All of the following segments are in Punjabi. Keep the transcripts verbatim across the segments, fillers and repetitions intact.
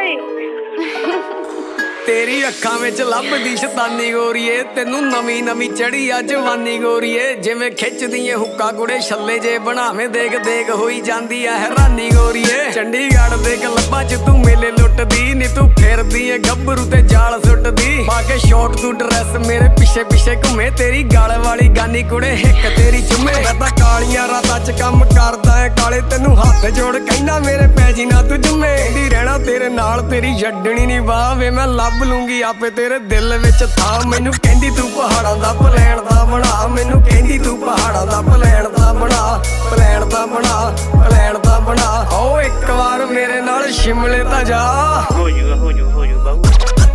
तेरी अखां विच लभदी शैतानी गोरीए तेनू नवी नवी चढ़ी आ जवानी गोरीए जिवें खिचदी ए हुक्का कुड़े छल्ले जे बनावे देख देख होई जांदी आ हैरानी गोरीए चंडीगढ़ दे क्लबां च तू मेले लुटदी नी तू फिरदी ए गब्बरू ते जाल सुटदी पाके शॉर्ट तू ड्रेस मेरे पिछे पिछे घूमे तेरी गल वाली गानी कुड़े हिक तेरी चुमे मैं तां कालियां रातां च काम करदा ऐ काले तेनू हत्थ जोड़ कहना मेरे पैजी ना तू जुमे दी रहना तेरे नाल तेरी छड्डनी नी वाह वे मैं लभ लूंगी आपे तेरे दिल विच था मैनू कहंदी तू पहाड़ां दा प्लैन दा बना मैनू कहंदी तू पहाड़ां दा प्लैन दा बना प्लैन दा बना प्लैन दा बना ओ एक बार मेरे नाल शिमले ता जा हो जूगा हो जू हो जू बाबू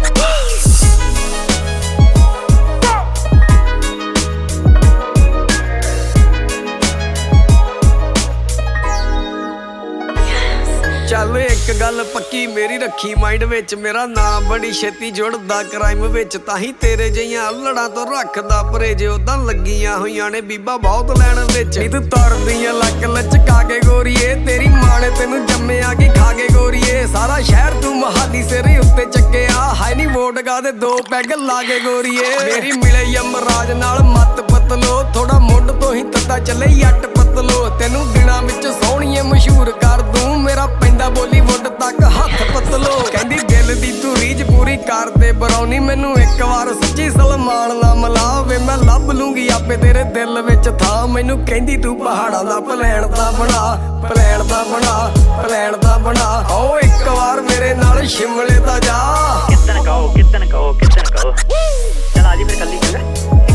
ਚੱਲ ਇੱਕ ਗੱਲ ਪੱਕੀ ਮੇਰੀ ਰੱਖੀ ਮਾਈਂਡ ਵਿੱਚ ਮੇਰਾ ਨਾਂ ਬੜੀ ਛੇਤੀ ਜੁੜਦਾ ਕ੍ਰਾਈਮ ਵਿੱਚ ਤਾਂ ਹੀ ਤੇਰੇ ਜਿਹੀਆਂ ਅਲੜਾਂ ਤੋਂ ਰੱਖਦਾ ਪਰੇ ਜੇ ਉਦਾਂ ਲੱਗੀਆਂ ਹੋਈਆਂ ਨੇ ਬੀਬਾ ਬਹੁਤ ਲੈਣ ਵਿੱਚ ਨੀ ਤੂੰ ਤੁਰਦੀਆਂ ਲੱਕ ਲਚਕਾ ਕੇ ਗੋਰੀਏ ਤੇਰੀ ਮਾਂ ਨੇ ਤੈਨੂੰ ਜੰਮਿਆ ਕੀ ਖਾ ਕੇ ਗੋਰੀਏ ਸਾਰਾ ਸ਼ਹਿਰ ਤੂੰ ਮਹਾਲੀ ਸਿਰੇ ਉੱਤੇ ਚੱਕਿਆ ਹਾਈ ਨੀ ਵੋਟਗਾ ਦੇ ਦੋ ਪੈਗ ਲਾ ਕੇ ਗੋਰੀਏ ਮੇਰੀ ਮਿਲੇ ਯਮਰਾਜ ਨਾਲ ਮੱਤ ਪਤਲੋ ਥੋੜਾ ਮੁੱਢ ਤੋਂ ਹੀ ਤੱਤਾ ਚੱਲੇ ਜੱਟ ਪਤਲੋ ਤੈਨੂੰ ਦਿਨਾਂ ਵਿੱਚ ਸੋਹਣੀਏ ਮਸ਼ਹੂਰ ਕਰ ਦੂੰ ਮੇਰਾ ਪੈਂਦਾ ਬੋਲੀਵੁੱਡ ਤੱਕ ਹੱਥ ਪਤਲੋ ਕਹਿੰਦੀ ਦਿਲ ਦੀ ਤੂੰ ਰੀਝ ਪੂਰੀ ਕਰ ਦੇ ਬਰੌਨੀ ਮੈਨੂੰ ਇੱਕ ਵਾਰ ਸੱਚੀ ਸਲਮਾਨ ਨਾਲ ਮਿਲਾ ਵੇ ਮੈਂ ਲੱਭ ਲੂੰਗੀ ਆਪੇ ਤੇਰੇ ਦਿਲ ਵਿੱਚ ਥਾਂ ਮੈਨੂੰ ਕਹਿੰਦੀ ਤੂੰ ਪਹਾੜਾਂ ਦਾ ਪਲੈਨ ਦਾ ਬਣਾ ਪਲੈਨ ਦਾ ਬਣਾ ਪਲੈਨ ਦਾ ਬਣਾ ਓ ਇੱਕ ਵਾਰ ਮੇਰੇ ਨਾਲ ਸ਼ਿਮਲੇ ਤਾਂ ਜਾ कितन कहो कितन कहो कितन कहो चल आज फिर कल ही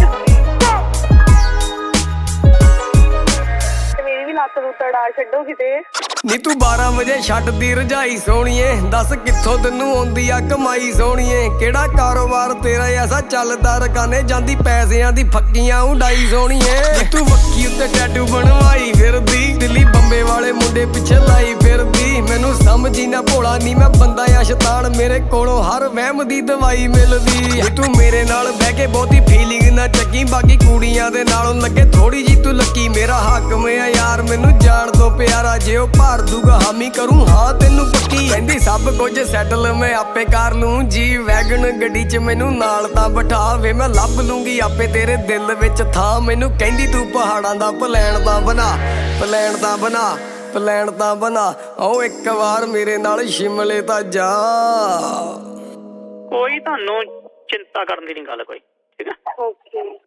मेरी भी लत्त लुत्त अड़ा छड्डो किते ਨੀ ਤੂੰ ਬਾਰਾਂ ਵਜੇ ਛੱਡਦੀ ਰਜਾਈ ਸੋਹਣੀਏ ਦੱਸ ਕਿੱਥੋਂ ਤੈਨੂੰ ਆਉਂਦੀ ਆ ਕਮਾਈ ਸੋਹਣੀਏ ਕਿਹੜਾ ਕਾਰੋਬਾਰ ਤੇਰਾ ਐਸਾ ਚੱਲਦਾ ਰਕਾਨੇ ਜਾਂਦੀ ਪੈਸਿਆਂ ਦੀ ਫੱਕੀਆਂ ਉਡਾਈ ਸੋਹਣੀਏ ਨੀ ਤੂੰ ਵੱਕੀ ਉੱਤੇ ਟੈਟੂ ਬਣਵਾਈ ਫਿਰਦੀ ਦਿੱਲੀ ਬੰਬੇ ਵਾਲੇ ਮੁੰਡੇ ਪਿੱਛੇ ਲਾਈ ਫਿਰਦੀ ਮੈਨੂੰ ਸਮਝੀ ਨਾ ਭੋਲਾ ਨੀ ਮੈਂ ਬੰਦਾ ਆ ਸ਼ੈਤਾਨ ਮੇਰੇ ਕੋਲੋਂ ਹਰ ਵਹਿਮ ਦੀ ਦਵਾਈ ਮਿਲਦੀ ਨੀ ਤੂੰ ਮੇਰੇ ਨਾਲ ਬਹਿ ਕੇ ਬਹੁਤੀ ਫੀਲਿੰਗ ਨਾ ਚੱਕੀ ਬਾਕੀ ਕੁੜੀਆਂ ਦੇ ਨਾਲੋਂ ਲੱਗੇ ਥੋੜੀ ਜੀ ਤੂੰ ਲੱਕੀ ਮੇਰਾ ਹਾਕਮ ਆ ਯਾਰ ਮੈਨੂੰ ਜਾਣ ਤੋਂ ਪਿਆਰਾ ਜੇ ਉਹ ਭਾਰ ਦੂਗਾ ਹਾਮੀ ਕਰੂੰ ਹਾਂ ਤੈਨੂੰ ਪੱਕੀ ਕਹਿੰਦੀ ਸਭ ਕੁਝ ਸੈਟਲ ਮੈਂ ਆਪੇ ਕਰ ਲੂੰ ਜੀ ਵੈਗਨ ਗੱਡੀ 'ਚ ਮੈਨੂੰ ਨਾਲ ਤਾਂ ਬਿਠਾ ਵੇ ਮੈਂ ਲੱਭ ਲੂੰਗੀ ਆਪੇ ਤੇਰੇ ਦਿਲ ਵਿੱਚ ਥਾਂ ਮੈਨੂੰ ਕਹਿੰਦੀ ਤੂੰ ਪਹਾੜਾਂ ਦਾ ਪਲੈਨ ਦਾ ਬਣਾ ਪਲੈਨ ਦਾ ਬਣਾ ਪਲੈਨ ਦਾ ਬਣਾ ਓ ਇੱਕ ਵਾਰ ਮੇਰੇ ਨਾਲ ਸ਼ਿਮਲੇ ਤਾਂ ਜਾ ਕੋਈ ਤੁਹਾਨੂੰ ਚਿੰਤਾ ਕਰਨ ਦੀ ਨਹੀਂ ਗੱਲ ਕੋਈ ਠੀਕ ਹੈ ਓਕੇ